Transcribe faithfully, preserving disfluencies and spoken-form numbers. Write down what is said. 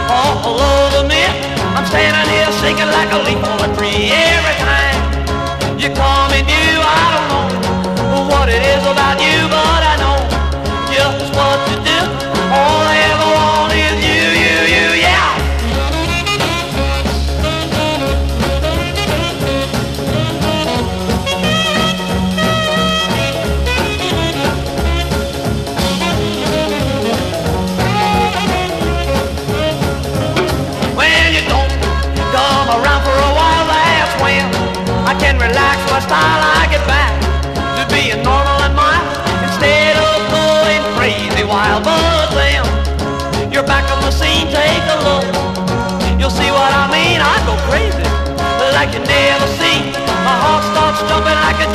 all over me. I'm standing here shaking like a leaf on a tree every time you call me new. I don't know what it is about you, but I know just what to do. All I ever want is you, you, you, yeah. When you don't come around for a while, that's when I can relax my style. I get back to being normal and mild instead of going crazy wild. But then you're back on the scene, take a look. You'll see what I mean. I go crazy like you never seen. My heart starts jumping like a